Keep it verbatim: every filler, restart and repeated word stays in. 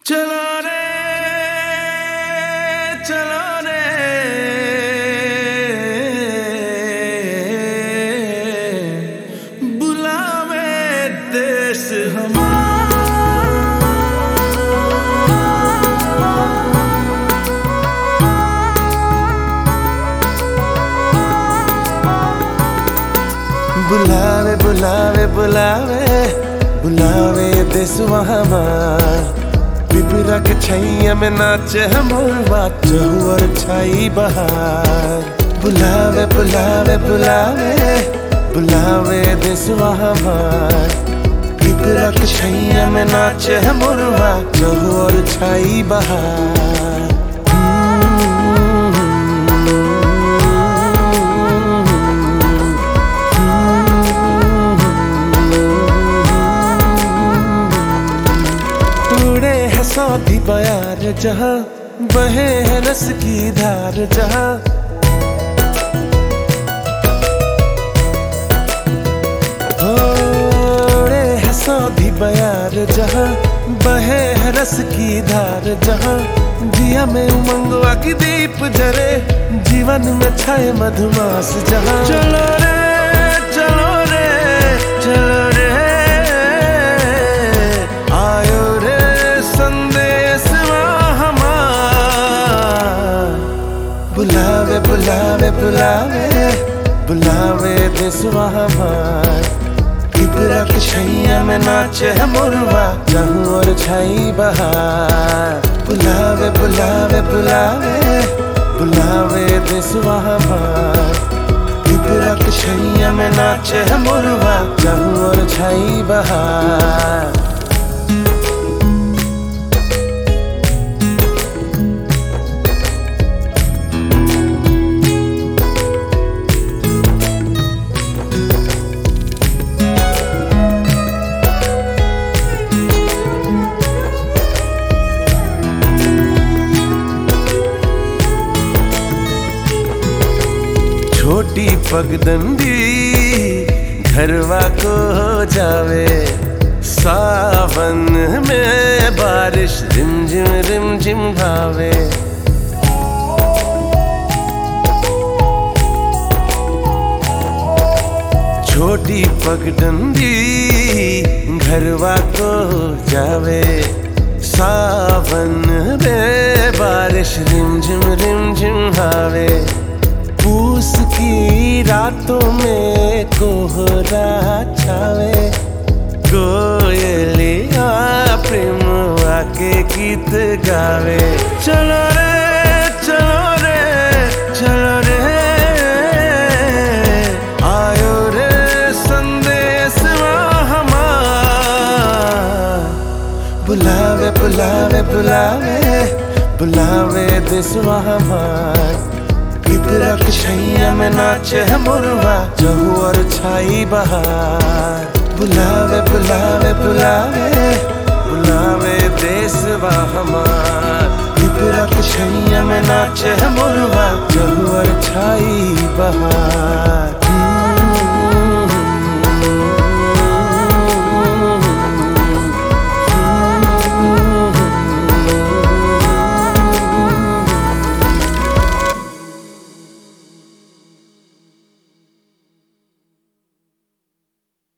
चलो रे चलो रे बुलावे देश हमारा। बुलावे बुलावे बुलावे बुलावे देशवा हमार। पिपरा के छैया में नाचे मोरवा चहुअर छाई बहार। बुलावे बुलावे बुलावे बुलावे देशवा हमार। पिपरा के छैया में नाचे मोरवा चहुअर छाई बहार। सौदी बयार जहाँ बहे है रस की धार जहाँ। ओरे है सौदी बयार जहाँ बहे है रस की धार जहाँ। दिया में उमंगवा की दीप जरे जीवन में छाए मधुमास जहाँ। चलो रे चलो रे चलो रे आयो रे संदेश हमार। बुलावे बुलावे बुलावे बुलावे देशवा हमार। पिपरा के छैया में नाचे है मोरवा चहुँ और छाई बहार। बुलावे बुलावे बुलावे बुलावे देशवा हमार। पिपरा के छैया में नाचे है मोरवा चहुँ और छाई बहार। छोटी पगडंडी घरवा को हो जावे। सावन में बारिश रिमझिम रिमझिम भावे। छोटी पगडंडी घरवा को हो जावे। सावन में बारिश रिमझिम रिमझिम भावे। पूस की रातों में कोहरा छावे। कोयलिया प्रेम आके गीत गावे। चलो रे चलो रे चलो रे आयो रे संदेश हमार। बुलावे बुलावे बुलावे बुलावे देशवा हमार। पिपरा के छैया में नाचे है मोरवा चहुँ और छाई बहार। बुलावे बुलावे बुलावे बुलावे देशवा हमार। पिपरा के छैया में नाचे है मोरवा चहुँ और छाई बहार।